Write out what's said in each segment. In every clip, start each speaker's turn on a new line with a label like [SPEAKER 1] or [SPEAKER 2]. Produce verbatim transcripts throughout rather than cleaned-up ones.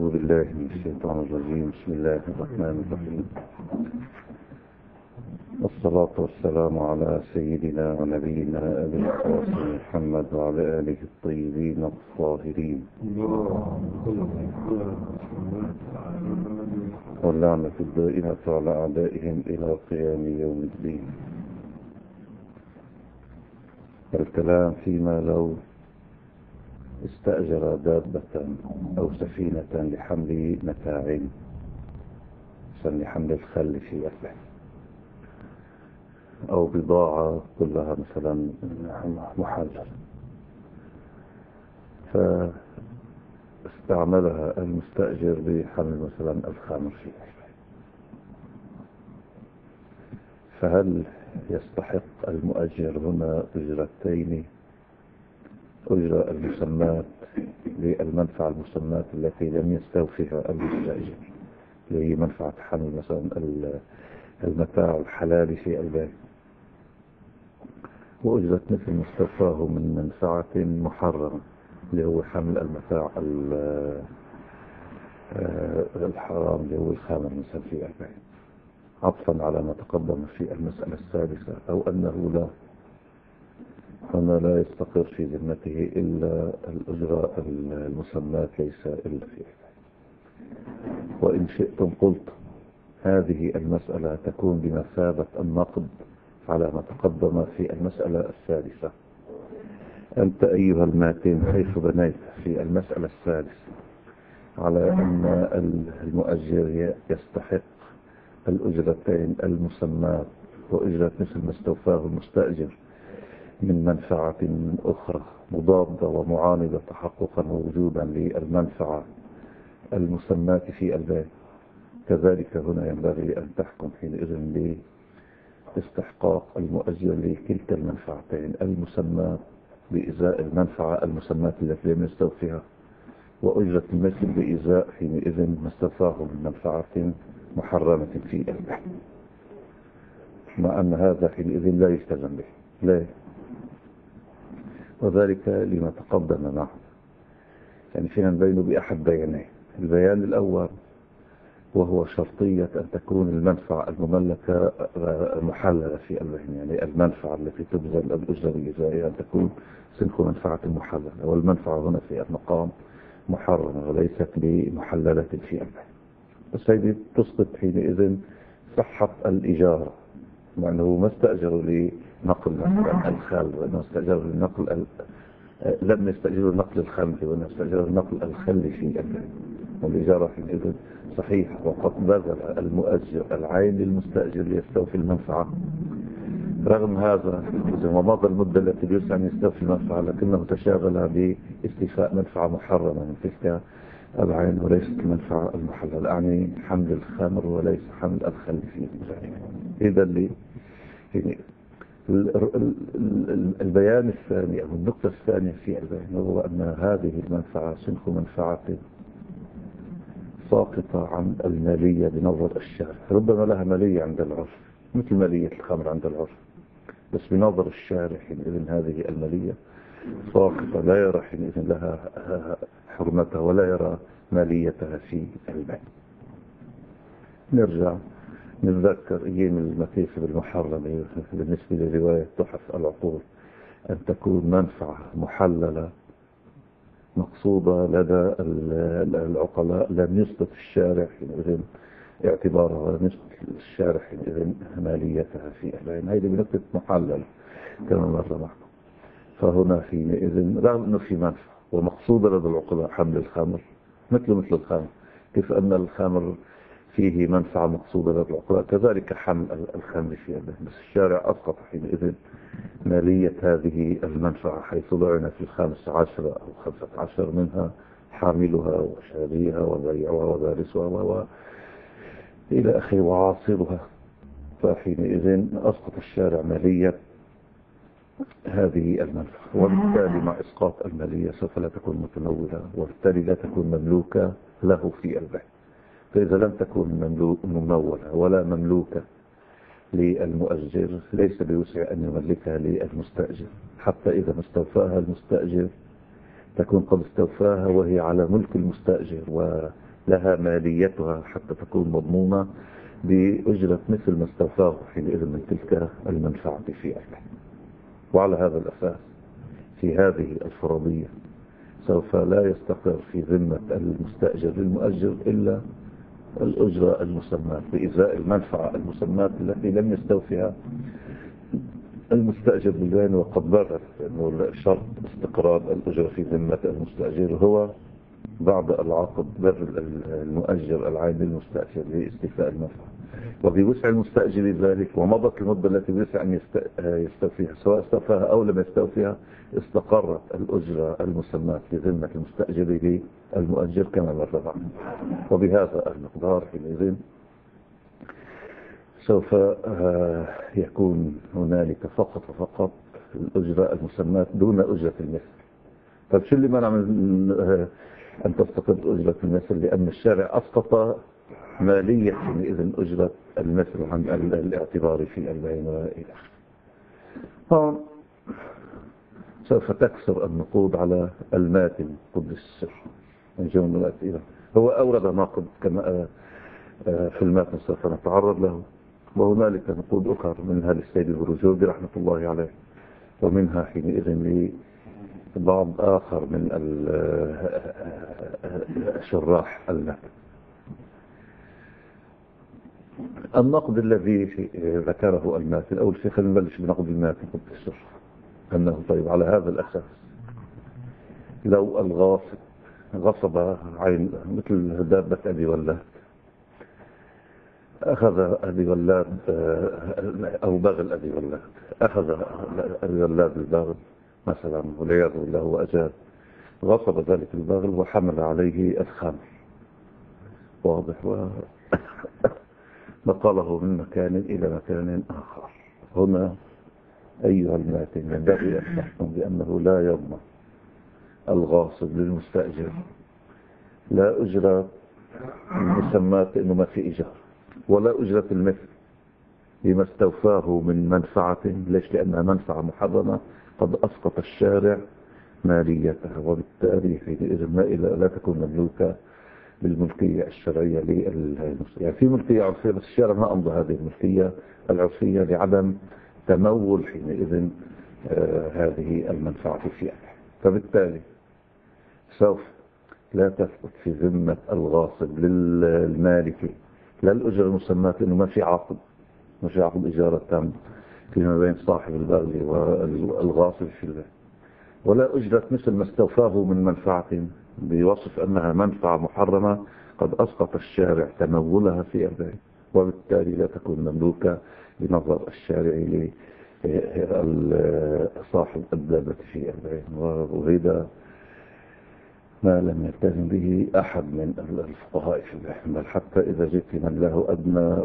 [SPEAKER 1] أعوذ بالله من الشيطان الرجيم. بسم الله الرحمن الرحيم. والصلاة والسلام على سيدنا ونبينا أبي القاسم محمد وعلى آله الطيبين الطاهرين، واللعنة الدائمة على أعدائهم إلى قيام يوم الدين. الكلام فيما لو استأجر دابة أو سفينة لحمل متاع، لحمل الخل في أهله، أو بضاعة كلها مثلا محلل، فاستعملها المستأجر بحمل مثلا الخمر في أهله، فهل يستحق المؤجر هنا أجرتين؟ أجرة المسمات للمنفعة المسمات التي لم يستوفيها المستأجر، اللي هي منفعة حمل مثلا المتاع الحلال في البيت، وأجرة مثل ما استوفاه من منفعة محرمة اللي هو حمل المتاع الحرام اللي هو الخامر مثلا في البيت، عطفا على ما تقدم في المسألة السادسة، أو أنه لا هنا لا يستقر في ذمته إلا الأجراء المسمات ليس إلا فيه. وإن شئتم قلت هذه المسألة تكون بمثابة النقد على ما تقدم في المسألة السادسة. أنت أيها الماتن حيث بنيت في المسألة السادسة على أن المؤجر يستحق الأجرتين المسمات وأجرة مثل ما استوفاه المستأجر من منفعة أخرى مضادة ومعاندة تحققا ووجودا للمنفعة المسمات في البيت، كذلك هنا ينبغي أن تحكم حينئذ باستحقاق المؤجر لكلتا المنفعتين المسمات بإزاء المنفعة المسمات التي لم يستوفيها، وأجرة المثل بإزاء حينئذ ما استوفاه من منفعة محرمة في البيت، مع أن هذا حينئذ لا يلتزم به، لا، وذلك لما تقدم معه. يعني فينا نبين بأحد بيانين. البيان الأول وهو شرطية أن تكون المنفعة المملكة محللة في البين، يعني المنفعة التي تبذل الأجرة الجزائية أن تكون سنخ منفعة محللة، والمنفعة هنا في المقام محرمة وليست بمحللة في البين. بس هذه تسقط حينئذ صحة الإجارة، مع أنه ما استأجروا لنقل الخل، وأنه استأجروا لنقل ال... لم يستأجروا نقل الخمر، وأنه استأجروا نقل الخل في البيت، والإجارة حينئذ صحيحة، وقد بذل المؤجر العين للمستأجر ليستوفي المنفعة. رغم هذا ومضى المدة التي يسعى أن يستوفي المنفعة، لكنه تشاغل باستيفاء منفعة محرمة من تلك العين وليست المنفعة المحللة، يعني حمل الخمر وليس حمل الخل في ذلك. إذا اللي يعني البيان الثاني أو النقطة الثانية في البيان هو أن هذه المنفعة سنخ منفعة ساقطة عن المالية بنظر الشارع. ربما لها مالية عند العرف مثل مالية الخمر عند العرف، بس بنظر الشارع حينئذ هذه المالية ساقطة، لا يرى حينئذ لها حرمتها ولا يرى ماليتها في البيع. نرجع نتذكر أيام المكاسب المحرمة بالنسبة لرواية تحف العقول، أن تكون منفعة محللة مقصودة لدى العقلاء لم يسقط الشارع حينئذ اعتبارها، ولم يسقط الشارع حينئذ ماليتها في البيع. هذه بنقطة محللة كما مر معكم. فهنا حينئذ رغم أنه في منفعة ومقصودة لدى العقلاء حمل الخمر مثل مثل الخمر، كيف أن الخمر فيه منفعة مقصودة لدى العقلاء، كذلك حمل الخمر في البيت، بس الشارع أسقط حينئذ مالية هذه المنفعة، حيث لعن في الخامس عشر أو خمسة عشر منها حاملها وشاريها وبيعها ودارسها و إلى آخره وعاصرها. فحينئذ أسقط الشارع مالية هذه المنفعة، وبالتالي مع إسقاط المالية سوف لا تكون متمولة، وبالتالي لا تكون مملوكة له في البيت. فإذا لم تكن ممولة ولا مملوكة للمؤجر ليس بوسع أن يملكها للمستأجر، حتى إذا ما استوفاها المستأجر تكون قد استوفاها وهي على ملك المستأجر، لها ماليتها حتى تكون مضمونة بأجرة مثل ما استوفاه حينئذ من تلك المنفعة في أهله. وعلى هذا الأساس في هذه الفرضية سوف لا يستقر في ذمة المستأجر للمؤجر إلا الأجرة المسماة بإزاء المنفعة المسماة التي لم يستوفيها المستأجر بالبين. وقد بلغ أنه شرط استقرار الأجرة في ذمة المستأجر هو بعد العقد بر المؤجر العين للمستأجر لاستيفاء المنفعة، وبوسع المستأجر ذلك ومضت المدة التي بوسع أن يستوفيها، سواء استوفاها أو لم يستوفيها استقرت الأجرة المسماة في ذمة المستأجر للمؤجر كما مر عنه. وبهذا المقدار حينئذ سوف يكون هنالك فقط وفقط الأجرة المسماة دون أجرة المثل. طيب شو اللي منع من أن تستقر أجرة المثل؟ لأن الشارع أسقط مالية حينئذ أجرة المثل عن الاعتبار في البيع وإلى آخره. سوف تكسر النقود على الماتن قدس السر من جمل الأسئلة. هو أورد ناقد كما في الماتن سوف نتعرض له، وهنالك نقود أخرى منها للسيد البروجردي رحمة الله عليه، ومنها حينئذ لبعض آخر من الشراح الماتن. النقد الذي ذكره الماتن أول شيء خلينا نبلش بنقد الماتن قدس السر، أنه طيب على هذا الأساس لو الغاصب غصب عين مثل دابة أبي ولاد، أخذ أبي ولاد أو بغل أبي ولاد، أخذ أبي ولاد البغل مثلا والعياذ بالله وأجاد، غصب ذلك البغل وحمل عليه الخمر، واضح، ونقله من مكان إلى مكان آخر. هنا أيها الماتن ينبغي أن تحكم بأنه لا يضمن الغاصب للمستأجر لا أجرة مسماة إنه ما في إيجار ولا أجرة المثل لما استوفاه من منفعة. ليش؟ لأنها منفعة محرمة قد أسقط الشارع ماليتها، وبالتالي حينئذ ما إلى لا تكون مملوكة بالملكية الشرعية للمسلمين. يعني في ملكية عرفية بس الشارع ما أمضى هذه الملكية العرفية لعدم تمول حينئذ آه هذه المنفعة في أهله. فبالتالي سوف لا تثبت في ذمة الغاصب للمالك لا الأجرة المسماة لأنه ما في عقد، ما في عقد إجارة تام فيما بين صاحب البغل والغاصب في البيت، ولا أجرة مثل ما استوفاه من منفعة بوصف أنها منفعة محرمة قد أسقط الشارع تمولها في البيت، وبالتالي لا تكون مملوكة بنظر الشارع لصاحب الدابة في البيت. وهذا ما لم يلتزم به أحد من الفقهاء في البحث، بل حتى إذا جئت من له أدنى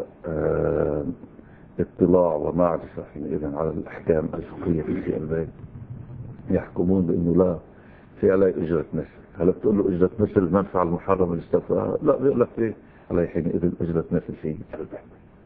[SPEAKER 1] اطلاع ومعرفة حينئذ على الأحكام الفقهية في البيت يحكمون بأنه لا في عليه أجرة مثل. هل بتقول له أجرة مثل المنفعة المحرمة اللي استوفاها؟ لا، بيقول لك في عليه حينئذ أجرة مثل في البحث.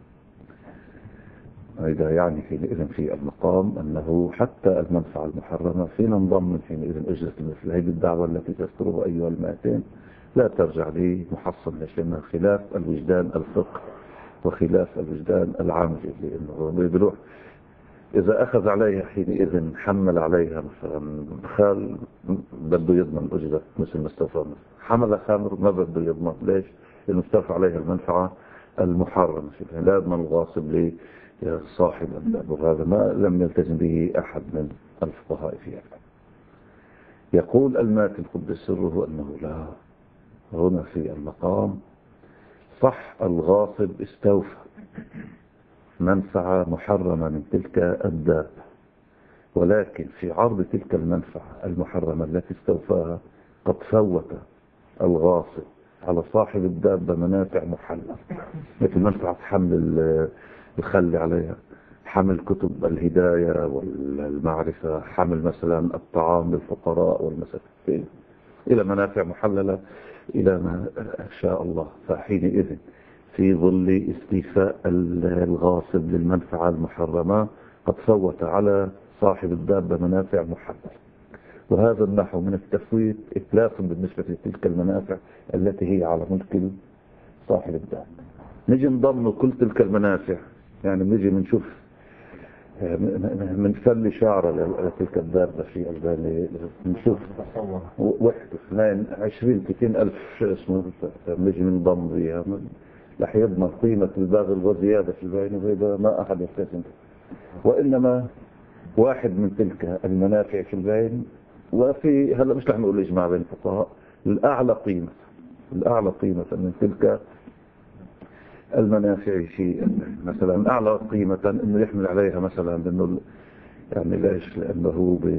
[SPEAKER 1] هذا يعني حينئذ في المقام أنه حتى المنفعة المحرمة فينا نضمن حينئذ أجرة مثل. هذه الدعوة التي تذكرها أيها المائتين لا ترجع لي محصن، لأنها خلاف الوجدان الفقه وخلاف الوجدان العملي، لأنه بيروح إذا أخذ عليها حينئذ حمل عليها مثلا خال بده يضمن أجرة مثل ما استوفى، حمل خامر ما بده يضمن. ليش؟ لأنه استوفى عليها المنفعة المحرمة، لا يضمن الغاصب لي صاحب الباب. وهذا ما لم يلتزم به أحد من الفقهاء في هذا. يقول الماتن قدس سره أنه لا، هنا في المقام صح الغاصب استوفى منفعة محرمة من تلك الدابة، ولكن في عرض تلك المنفعة المحرمة التي استوفاها قد فوت الغاصب على صاحب الدابة منافع محلة، مثل منفعة حمل الخل عليها، حمل كتب الهداية والمعرفة، حمل مثلا الطعام للفقراء والمساكين إلى منافع محللة إلى ما شاء الله. فحينئذ في ظل استيفاء الغاصب للمنفعة المحرمة قد فوت على صاحب الدابة منافع محللة، وهذا النحو من التفويت إتلاف بالنسبة لتلك المنافع التي هي على ملك صاحب الدار. نجي نضمن كل تلك المنافع، يعني نجي بنشوف من فل شعر لتلك الدابة في البالي، نشوف واحد اثنين عشرين ثلاثين ألف شو اسمه نجي نضم بها رح يضمن قيمة الباغل وزيادة في البين، وهذا ما أحد يستثنى. وإنما واحد من تلك المنافع في البين، وفي هلا مش رح نقول إجماع بين الفقهاء، الأعلى قيمة الأعلى قيمة من تلك المنافع في مثلا أعلى قيمة إنه يحمل عليها مثلا إنه يعني ليش؟ لأنه ب...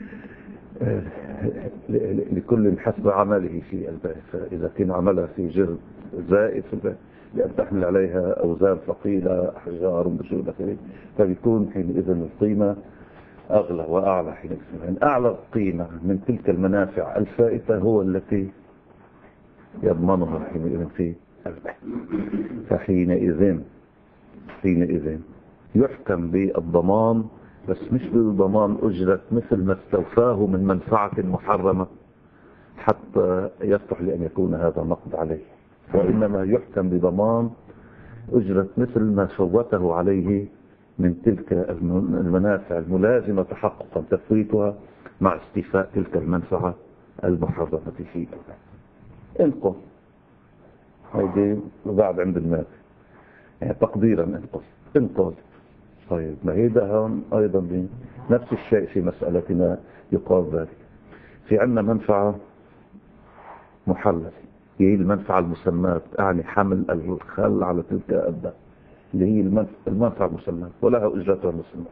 [SPEAKER 1] لكل حسب عمله في البيت، فإذا كان عملها في جهد زائد في البيت لأن تحمل عليها أوزان ثقيلة أحجار ومشور آخره، فبيكون حينئذ القيمة أغلى وأعلى. حينئذ يعني أعلى قيمة من تلك المنافع الفائتة هو التي يضمنها حينئذ في البيت. فحينئذ حينئذ يحكم بالضمان، بس مش بالضمان أجرة مثل ما استوفاه من منفعة محرمة حتى يصلح لأن يكون هذا نقد عليه، وإنما يحكم بضمان أجرة مثل ما فوته عليه من تلك المنافع الملازمة تحققا تفويتها مع استيفاء تلك المنفعة المحرمة فيه. انقص هيدي وبعد عند المال يعني تقديرا انقص انقص. طيب ما هي ده أيضا نفس الشيء في مسألتنا يقال ذلك. في عندنا منفعة محللة هي المنفعة المسماة، يعني حمل الخل على تلك الدابة اللي هي المنفعة المسماة ولها أجرتها المسماة.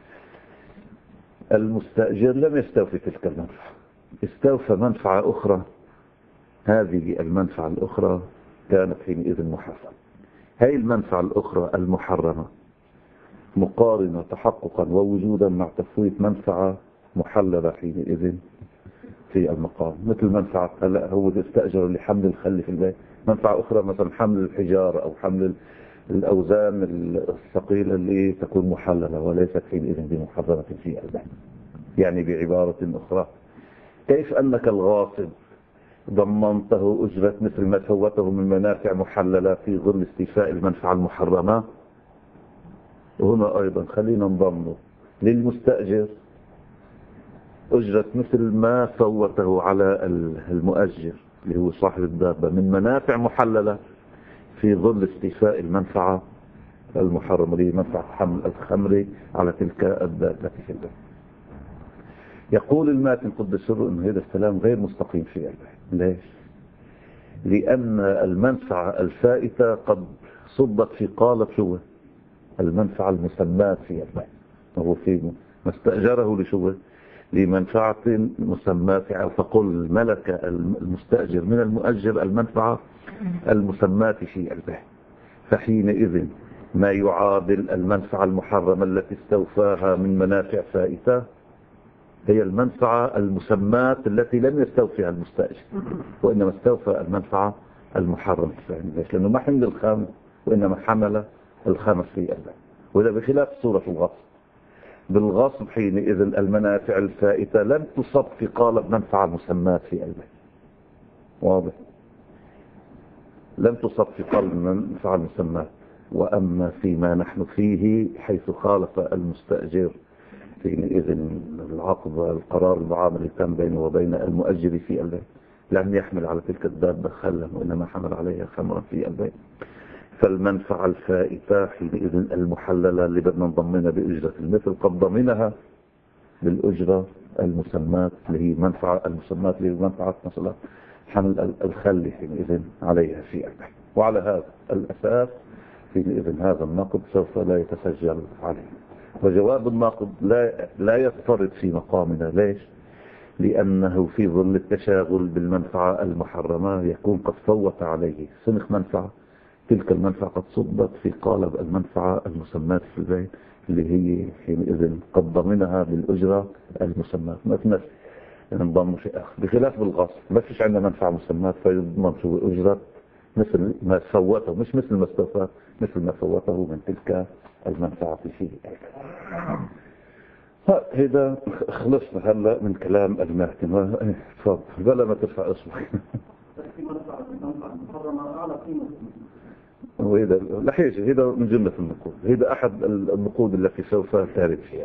[SPEAKER 1] المستأجر لم يستوفي تلك المنفعة، استوفى منفعة أخرى. هذه المنفعة الأخرى كانت حينئذ محرمة. هذه المنفعة الأخرى المحرمة مقارنة تحققا ووجودا مع تفويت منفعة محللة حينئذ في المقام، مثل منفعة هلا هو استأجر لحمل الخل في البيت، منفعة أخرى مثلا حمل الحجار أو حمل الأوزان الثقيلة اللي تكون محللة وليست حينئذ بمحرمة في البيت. يعني بعبارة أخرى، كيف أنك الغاصب ضمنته أجرة مثل ما فوته من منافع محللة في ظل استيفاء المنفعة المحرمة، وهنا أيضا خلينا نضمنه للمستأجر أجرة مثل ما فوته على المؤجر اللي هو صاحب الدابة من منافع محللة في ظل استيفاء المنفعة المحرمة اللي هي منفعة حمل الخمر على تلك الدابة في البيت. يقول الماتن قدس سره أن هذا الكلام غير مستقيم في البيت. ليش؟ لأن المنفعة الفائتة قد صبت في قالب شو المنفعة المسماة في البيت، وهو في ما استأجره لشو لمنفعة مسماة، أو فقل ملك المستأجر من المؤجر المنفعة المسماة في البيت. فحينئذ ما يعادل المنفعة المحرمة التي استوفاها من منافع فائتة هي المنفعة المسماة التي لم يستوفيها المستأجر، وإنما استوفى المنفعة المحرمة. ليش؟ لأنه ما حمل الخامس وإنما حمل الخامس في البيت، وإذا بخلاف صورة الغصب. بالغصب حينئذ المنافع الفائتة لم تصب في قالب منفعة مسماة في البيت. واضح؟ لم تصب في قالب منفعة مسماة. وأما فيما نحن فيه حيث خالف المستأجر حينئذ العقد القرار المعاملي كان بينه وبين المؤجر في البيت، لم يحمل على تلك الدابة خلا وإنما حمل عليها خمرا في البيت، فالمنفعة الفائتة حينئذ المحللة اللي بدنا نضمنها بأجرة المثل قد ضمنها بالأجرة المسماة اللي هي منفعة المسماة اللي هي منفعة مثلا حمل الخل حينئذ عليها في البيت. وعلى هذا الأساس حينئذ هذا النقد سوف لا يتسجل عليه. وجواب الناقد لا لا يضطرد في مقامنا. ليش؟ لأنه في ظل التشاغل بالمنفعة المحرمة يكون قد فوت عليه سنخ منفعة، تلك المنفعة قد صبت في قالب المنفعة المسماة في البيت اللي هي حينئذ قد ضمنها بالأجرة المسماة. ما فيناش نضمن شيء آخر بخلاف بالغصب، ما فيش عندنا منفعة مسماة فيضمن شو أجرة مثل ما فوته، مش مثل ما استوفى، مثل ما فوته من تلك المنفعة فيه. هذا خلصنا هلا من كلام المهتم. تفضل بلا ما ترفع اصبعك. وهذا لحيجة هذا من جملة النقود، هذا أحد النقود التي سوف ترد فيها،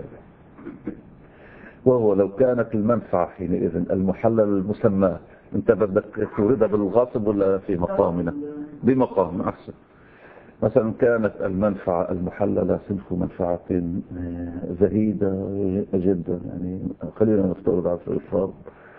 [SPEAKER 1] وهو لو كانت المنفعة حينئذ المحلل المسمى، انت بدك توردها بالغاصب ولا في مقامنا؟ بمقام أحسن. مثلا كانت المنفعة المحللة صنف منفعة زهيدة جدا، يعني خلينا نفترض على الفرض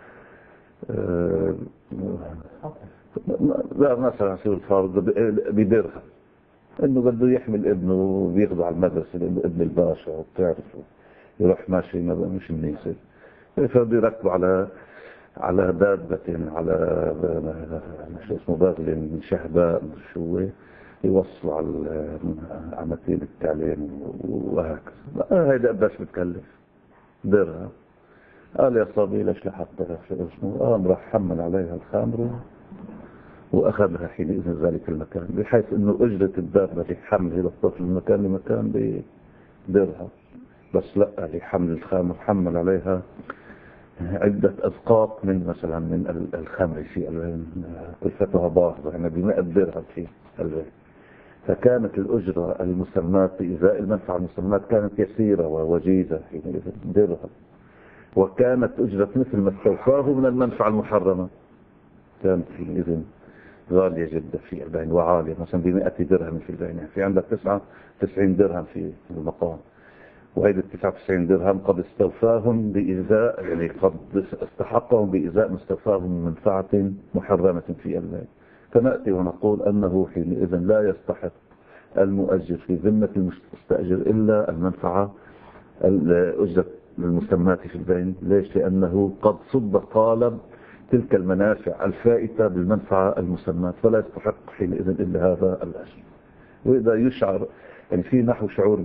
[SPEAKER 1] لا مثلا على الفرض بدرهم، انه بده يحمل ابنه وبياخده على المدرسة لانه ابن الباشا وبتعرفه يروح ماشي مش منيسة، فبده يركبه على على دابة على شو اسمه باغل شهباء شو يوصلوا على عمتين التعليم وهكذا. هيدا قديش بتكلف؟ درهم. قال يا صبي ليش لحطها شو اسمه؟ قام راح حمل عليها الخامر واخذها حينئذ ذلك المكان، بحيث انه اجرة الدابة لحمل هذا الطفل من مكان لمكان بدرهم، بس لا لحمل الخامر حمل عليها عدة أذقاق من مثلا من الخمر في كلفتها باهظة، يعني بمئة درهم في البيت. فكانت الأجرة المسمات بإزاء المنفعة المسمات كانت يسيرة ووجيزة حينئذ درهم، وكانت أجرة مثل ما استوفاه من المنفعة المحرمة كانت حينئذ غالية جدا في البين وعالية، مثلا بمئة درهم في البين، في عندك تسعة تسعين درهم في المقام، وهيدا التسعة وتسعين درهم قد استوفاهم بإزاء، يعني قد استحقهم بإزاء ما استوفاهم من منفعة محرمة في البين. فنأتي ونقول أنه حينئذ لا يستحق المؤجر في ذمة المستأجر إلا المنفعة الأجرة المسمات في البين. ليش؟ لأنه قد صد طالب تلك المنافع الفائتة بالمنفعة المسمات، فلا يستحق حينئذ إلا هذا الأجر. وإذا يشعر يعني في نحو شعور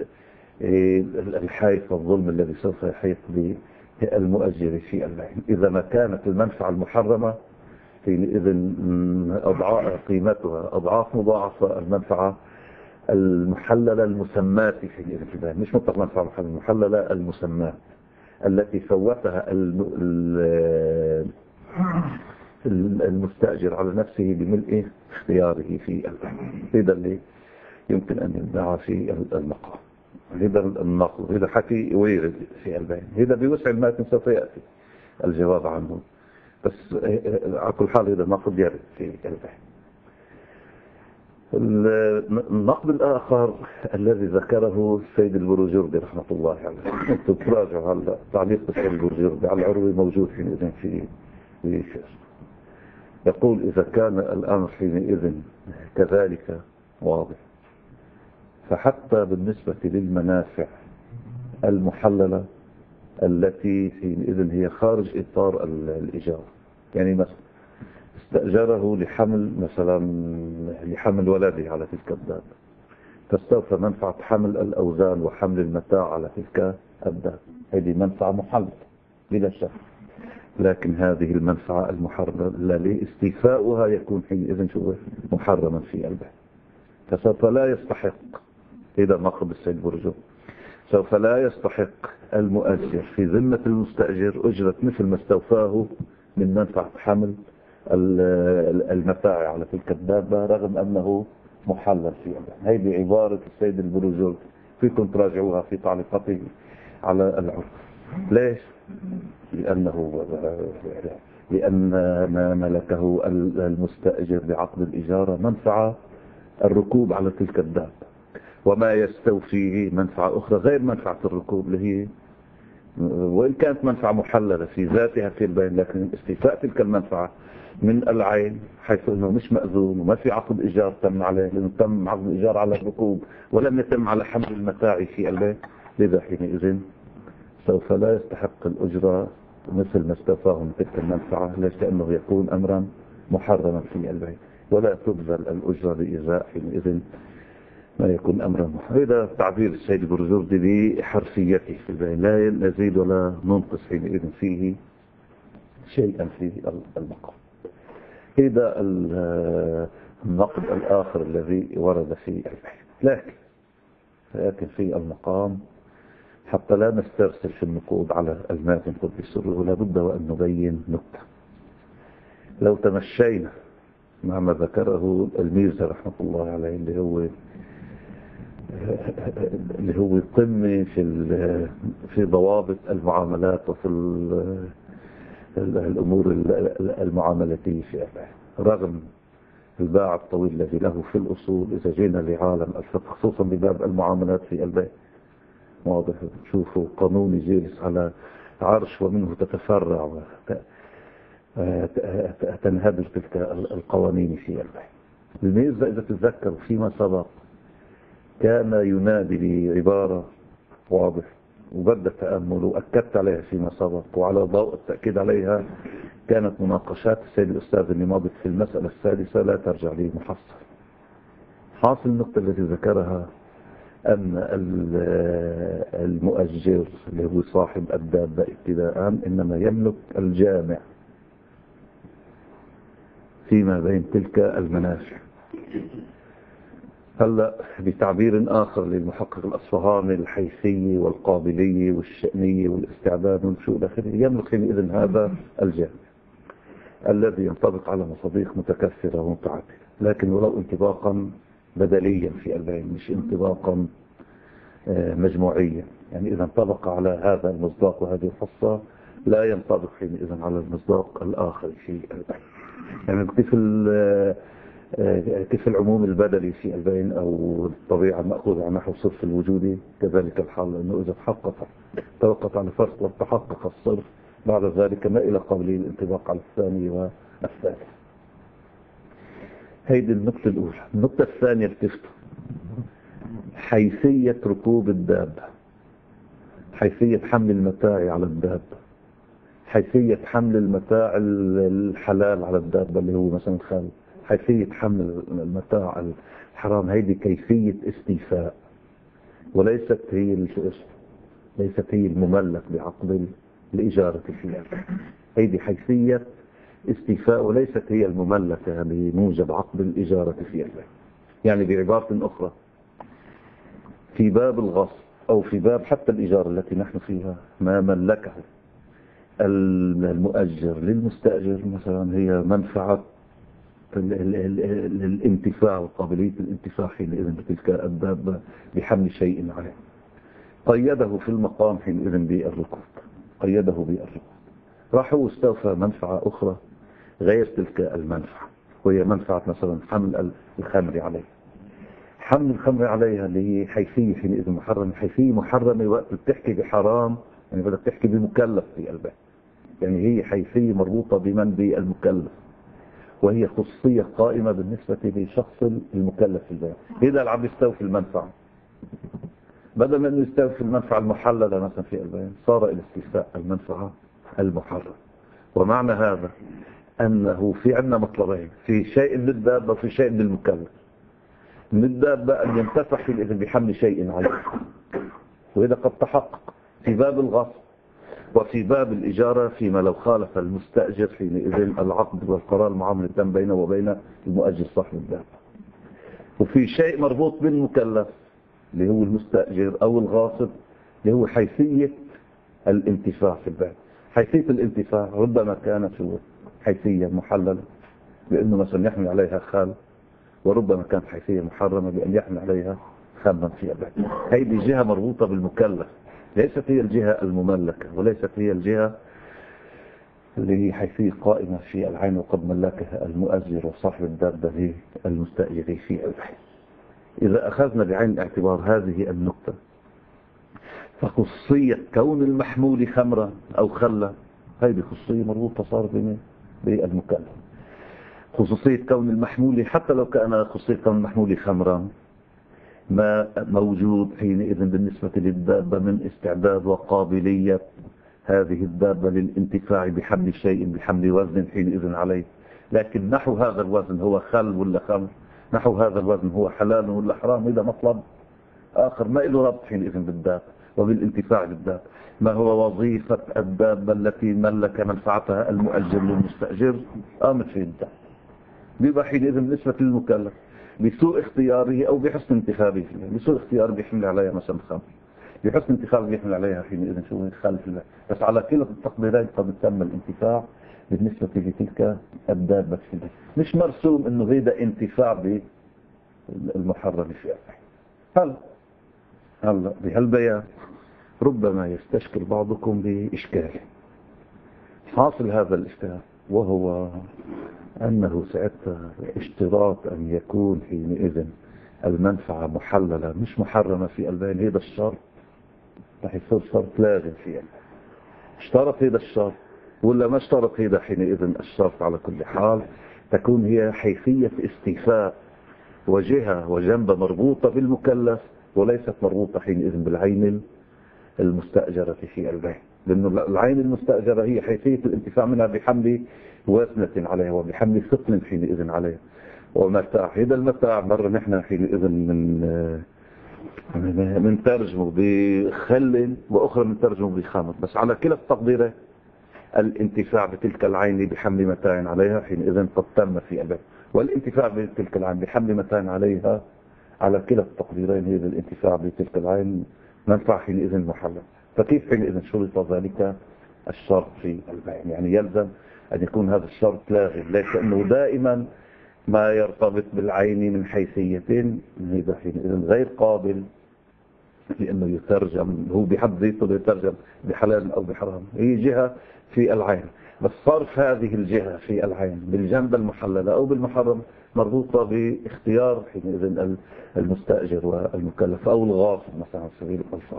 [SPEAKER 1] بالحيف والظلم الذي سوف يحيط بالمؤجر في البين إذا ما كانت المنفعة المحرمة حينئذ أضعاف قيمتها أضعاف مضاعفة المنفعة المحللة المسمات حينئذ في البين، مش مطلق منفعة المحللة المسمات التي فوتها المستأجر على نفسه بملء اختياره في البين. هذا اللي يمكن أن يدعى في المقام. هذا النقل، هذا حكي ويرد في البين، هذا بوسع الماتن سوف يأتي الجواب عنه، بس على كل حال هذا النقد يرد في البين. النقد الآخر الذي ذكره السيد البروجردي رحمة الله عليه، انتم تراجعوا هلا تعليق السيد البروجردي على العروي موجود حينئذ في في يقول إذا كان الأمر حينئذ كذلك واضح، فحتى بالنسبة للمنافع المحللة التي حينئذ هي خارج إطار الإيجار، يعني مثلا استأجره لحمل مثلا لحمل ولده على تلك الدابة، فاستوفى منفعة حمل الأوزان وحمل المتاع على تلك الدابة، هذه منفعة محللة بلا شك، لكن هذه المنفعة المحرمة لاستيفاؤها يكون حينئذ شو محرما في البيع، فسوف لا يستحق. إذا نقض السيد برجو سوف لا يستحق المؤجر في ذمة المستأجر أجرة مثل ما استوفاه من منفعة حمل المتاع على تلك الدابة رغم أنه محلل في البيع. هذه عبارة السيد البروجردي، فيكم تراجعوها في تعليقاته على العرف. ليش؟ لأنه لأن ما ملكه المستأجر بعقد الإجارة منفعة الركوب على تلك الدابة، وما يستوفيه منفعة أخرى غير منفعة الركوب اللي هي وإن كانت منفعة محللة في ذاتها في البين، لكن استيفاء تلك المنفعة من العين حيث أنه مش مأذون وما في عقد إيجار تم عليه، لأنه تم عقد إيجار على الركوب ولم يتم على حمل المتاع في البين، لذا حينئذ سوف لا يستحق الأجرة مثل ما استوفاه من تلك المنفعة. ليش؟ لأنه يكون أمرا محرما في البيع، ولا تبذل الأجرة بإزاء حينئذ ما يكون أمرا محرما. هذا تعبير السيد البروجردي بحرفيته في البيع، لا نزيد ولا ننقص حينئذ فيه شيئا في المقام. هذا النقد الآخر الذي ورد في البيع، لكن لكن في المقام حتى لا نسترسل في النقود على الماتن قدس سره، لابد وأن نبين نقطة. لو تمشينا مع ما ذكره الميرزا رحمة الله عليه، اللي هو اللي هو قمة في في ضوابط المعاملات وفي الأمور المعاملاتية في أبعاد، رغم الباع الطويل الذي له في الأصول. إذا جينا لعالم الفقه خصوصا بباب المعاملات في البيع، واضح شوفوا قانون جالس على عرش ومنه تتفرع وتنهدر تلك القوانين في البيع. الميرزا إذا تتذكروا فيما سبق كان ينادي بعبارة واضح وبدأ تأمل وأكدت عليها فيما سبق، وعلى ضوء التأكيد عليها كانت مناقشات السيد الأستاذ اللي ماضت في المسألة السادسة لا ترجع لي محصل. حاصل النقطة التي ذكرها أن المؤجر اللي هو صاحب الدابة ابتداء إنما يملك الجامع فيما بين تلك المنافع. هلا بتعبير آخر للمحقق الأصفهاني، الحيثية والقابلية والشأنية والاستعداد والشؤون الآخرة، يملك حينئذ هذا الجامع الذي ينطبق على مصادق متكثرة ومتعددة، لكن ولو انطباقا بدليا في البيع، مش انطباقا مجموعيا. يعني إذا انطبق على هذا المصداق وهذه الخاصة لا ينطبق حينئذ على المصداق الآخر في البيع. يعني كيف كيف العموم البدلي في البين أو الطبيعة المأخوذة عن نحو صرف الوجودي كذلك الحال، أنه إذا تحقق توقف على فرق وتحقق الصرف بعد ذلك ما إلى قابلية الانطباق على الثاني والثالث. هيدي النقطة الأولى. النقطة الثانية التفتة حيثية ركوب الدابة، حيثية حمل المتاع على الدابة، حيثية حمل المتاع الحلال على الدابة اللي هو مثلا خال، حيثية حمل المتاع الحرام. هيدي كيفية استيفاء وليست هي ليست هي المملك بعقد الإجارة فيها. هيدي حيثية استيفاء وليست هي المملكة بموجب عقد الإجارة فيها. يعني بعبارة أخرى، في باب الغصب أو في باب حتى الإجارة التي نحن فيها، ما ملكه المؤجر للمستأجر مثلا هي منفعة الانتفاع وقابلية الانتفاع حينئذ بتلك الدابة بحمل شيء عليه. قيده في المقام حينئذ بالركوب، قيده بالركوب. راح هو استوفى منفعة أخرى غير تلك المنفعة، وهي منفعة مثلا حمل الخمر عليه. حمل الخمر عليها اللي هي حيثية حينئذ محرمة، حيثية محرمة وقت بتحكي بحرام، يعني بدك تحكي بمكلف في البيع، يعني هي حيثية مربوطة بمن بالمكلف، وهي خصوصية قائمة بالنسبة لشخص المكلف في البيع. إذا العبد يستوفي المنفعة بدل من أنه يستوفي المنفعة المحللة مثلا في البيع، صار إلى استيفاء المنفعة المحرمة. ومعنى هذا أنه في عندنا مطلبين، في شيء للدابة وفي شيء للمكلف. من الدابة أن ينتفع حينئذ بحمل شيء عليه، وإذا قد تحقق في باب الغصب وفي باب الإجارة فيما لو خالف المستأجر حينئذ العقد والقرار المعاملة التام بينه وبين المؤجر صاحب الدابة. وفي شيء مربوط بالمكلف اللي هو المستأجر أو الغاصب اللي هو حيثية الانتفاع في البيع. حيثية الانتفاع ربما كانت حيثية محللة بأنه مثلا يحمل عليها خال، وربما كانت حيثية محرمة بأن يحمل عليها خاما في البيع. هذه جهة مربوطة بالمكلف، ليست هي الجهة المملكة وليست هي الجهة اللي هي حيثية قائمة في العين وقد ملكها المؤجر وصاحب الدابة للمستأجر في البيع. إذا أخذنا بعين الاعتبار هذه النقطة، فخصية كون المحمول خمرا أو خلا هذه خصوصية مربوطة صار بالمكلف. خصوصية كون المحمول حتى لو كان خصوصية كون المحمول خمرا ما موجود حينئذ بالنسبة للدابة من استعداد وقابلية هذه الدابة للانتفاع بحمل شيء بحمل وزن حينئذ عليه. لكن نحو هذا الوزن هو خل ولا خمر، نحو هذا الوزن هو حلال ولا حرام، إذا مطلب آخر ما له ربط حينئذ بالدابة وبالانتفاع بالدابة. ما هو وظيفة الدابة التي ملك منفعتها المؤجر للمستأجر؟ قامت في الدابة بيبقى حينئذ بالنسبة للمكلف بسوء اختياره أو بحسن انتخابه. بسوء اختياره بيحمل عليها مثلا خمر، بحسن انتفاع بيحمل عليها حينئذ شو يخالف الله. بس على كلا التقديرين قد تم الانتفاع بالنسبة لتلك الدابة في الله. مش مرسوم انه هيدا انتفاع بالمحرم في الله. هلا هلا بهالبيان ربما يستشكل بعضكم بإشكال. حاصل هذا الإشكال وهو أنه ساعتها اشتراط أن يكون حينئذ المنفعة محللة مش محرمة في البيان. هذا الشرط رح يصير شرط لازم فيه. اشترط هذا الشرط ولا ما اشترط هذا حينئذ الشرط على كل حال تكون هي حيثية استيفاء وجهة وجنبة مربوطة بالمكلف وليست مربوطة حينئذ بالعين المستأجرة في البيع. لأنه العين المستأجرة هي حيثية الانتفاع منها بحمل وزنة عليها وبحمل ثقل حينئذ عليها ومتاع. هذا المتاع مرة نحن حينئذ من من ترجمه بخل وأخرى من ترجمه بخامر. بس على كلا التقديرات الانتفاع بتلك العين بحمل متاع عليها حينئذ قد تم في البيع، والانتفاع بتلك العين بحمل متاع عليها على كلا التقديرين هذا الانتفاع بتلك العين منفعة حينئذ محلل. فكيف حينئذ شرط ذلك الشرط في البيع؟ يعني يلزم أن يكون هذا الشرط لاغي، ليس أنه دائما ما يرتبط بالعين من حيثية هذا حينئذ غير قابل لأنه يترجم هو بحد ذاته يترجم بحلال أو بحرام. هي جهة في العين بس صرف هذه الجهة في العين بالجنب المحللة أو بالمحرم مربوطة باختيار حينئذ المستأجر والمكلف أو الغاصب مثلا على سبيل الألفاظ.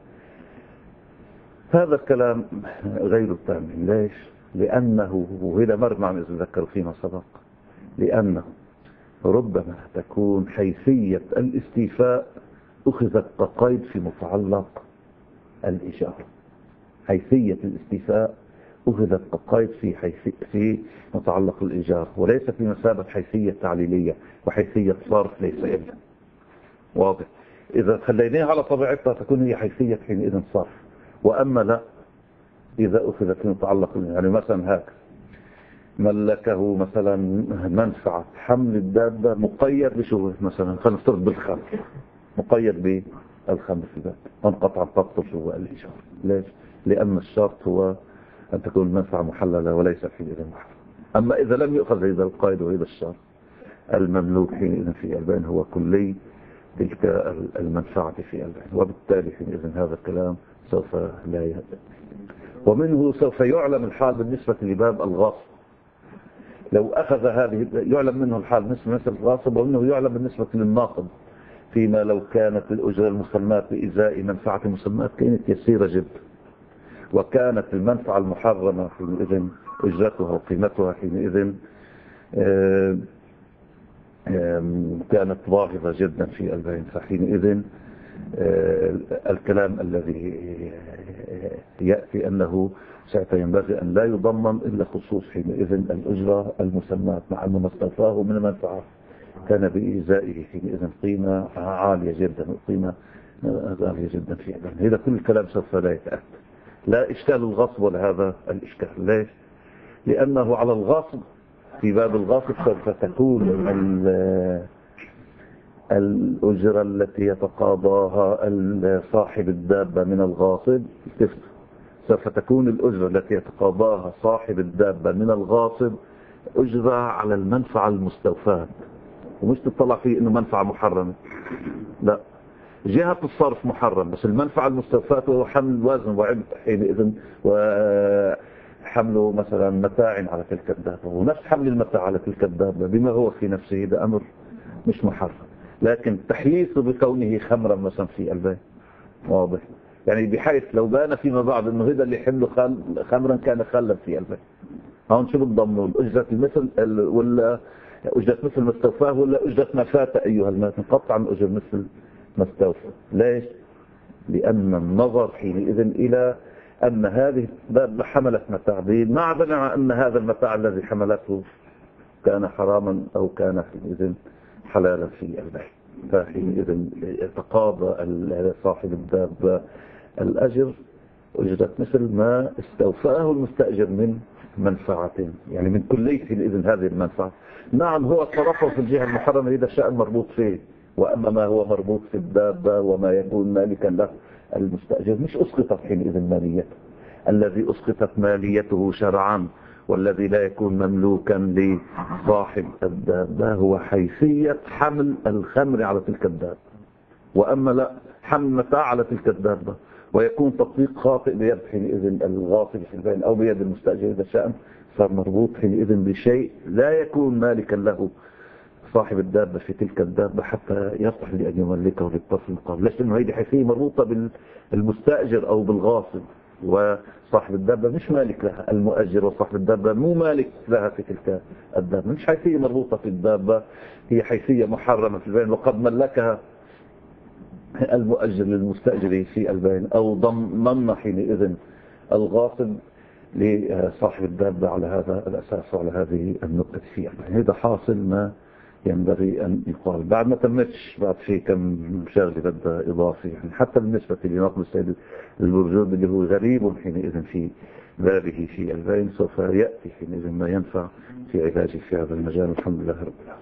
[SPEAKER 1] هذا الكلام غير تام. ليش؟ لأنه وهذا مر معنا إذا ذكر فيما سبق لأنه ربما تكون حيثية الاستيفاء أخذت كقيد في متعلق الإيجار. حيثية الاستيفاء أخذت كقيد في حيثية في متعلق الإيجار وليس في مثابة حيثية تعليلية وحيثية صرف ليس إلا واضح. إذا خليناها على طبيعتها تكون هي حيثية حينئذ صرف. وأما لا إذا أخذت في متعلق يعني مثلا هاك ملكه مثلا منفعة حمل الدابة مقيد بشو مثلا خلينا نفترض بالخمر مقيد بالخمر في الباب وانقطع الضبط شو الإيجار. ليش؟ لأن الشرط هو أن تكون المنفعة محللة وليس حينئذ محرم. أما إذا لم يؤخذ هذا القيد وهذا الشرط المملوك حينئذ في البين هو كلي تلك المنفعة في البين وبالتالي حينئذ هذا الكلام سوف لا يهدد. ومنه سوف يعلم الحال بالنسبة لباب الغاصب. لو أخذ هذه يعلم منه الحال بالنسبة للغاصب ومنه يعلم بالنسبة للناقض فيما لو كانت الأجرة المسماة بإزاء منفعة مسماة كانت يسيرة جدا وكانت المنفعة المحرمة حينئذ أجرتها وقيمتها حينئذ كانت ضاغطة جدا في البين. فحينئذ الكلام الذي يأتي أنه سينبغي أن لا يضمن إلا خصوص حينئذ الأجرة المسماة مع أنه ما استوفاه من المنفعة كان بإزائه حينئذ قيمة عالية جدا وقيمة غالية جدا في البين. هذا كل الكلام سوف لا يتأتى. لا إشكال الغصب ولا هذا الإشكال. ليش؟ لأنه على الغصب في باب الغصب سوف تكون الأجرة التي يتقاضاها صاحب الدابة من الغاصب سوف تكون الأجرة التي يتقاضاها صاحب الدابة من الغاصب أجرة على المنفعة المستوفاة ومش تطلع فيه إنه منفعة محرمة. لا، جهة الصرف محرم بس المنفعة المستوفاة هو حمل وزن وعبء حينئذ وحمله مثلا متاع على تلك الدابة ونفس حمل المتاع على تلك الدابة بما هو في نفسه ده أمر مش محرم. لكن تحييثه بكونه خمرا مثلا في البيت واضح يعني بحيث لو بان فيما بعد انه هذا اللي حمله خمرا كان خلا في البيت. هون شو بتضمنوا الأجرة المثل ولا أجرة مثل ما استوفاه ولا أجرة ما فات أيها المات نقطع عن أجرة مثل ما استوفى. ليش؟ لأن النظر حينئذ إلى أن هذه الدابة حملت متاع مع بنع أن هذا المتاع الذي حملته كان حراما أو كان حينئذ حلالا في البيع. فحينئذ يتقاضى صاحب الدابة الأجر أجرة مثل ما استوفاه المستأجر من منفعة يعني من كلية حينئذ هذه المنفعة. نعم هو صرفه في الجهة المحرمة هذا شأن مربوط فيه وأما ما هو مربوط في الدابة وما يكون مالكا له المستأجر مش أسقطت حينئذ ماليته. الذي أسقطت ماليته شرعا والذي لا يكون مملوكا لصاحب الدابة هو حيثية حمل الخمر على تلك الدابة، وأما لا حمل متاع على تلك الدابة ويكون تطبيق خاطئ بيد حينئذ الغاصب في البين أو بيد المستأجر إذا شاء، صار مربوط حينئذ بشيء لا يكون مالكا له صاحب الدابة في تلك الدابة حتى يصلح لأن يملكه للطرف المقابل. ليش؟ لأنه هذه حيثية مربوطة بالمستأجر أو بالغاصب، وصاحب الدابة مش مالك لها. المؤجر وصاحب الدابة مو مالك لها في تلك الدابة، مش حيثية مربوطة في الدابة، هي حيثية محرمة في البين، وقد ملكها المؤجر للمستأجر في البين أو ضمن حينئذ الغاصب لصاحب الدابة على هذا الأساس وعلى هذه النقطة فيها. هذا حاصل ما ينبغي أن يقال. بعد ما تمتش، بعد في كم شغلة بدها إضافة، يعني حتى بالنسبة لنقل السيد البرجود اللي هو غريب حينئذ في بابه في البين، سوف يأتي حينئذ ما ينفع في علاجه في هذا المجال. الحمد لله رب العالمين.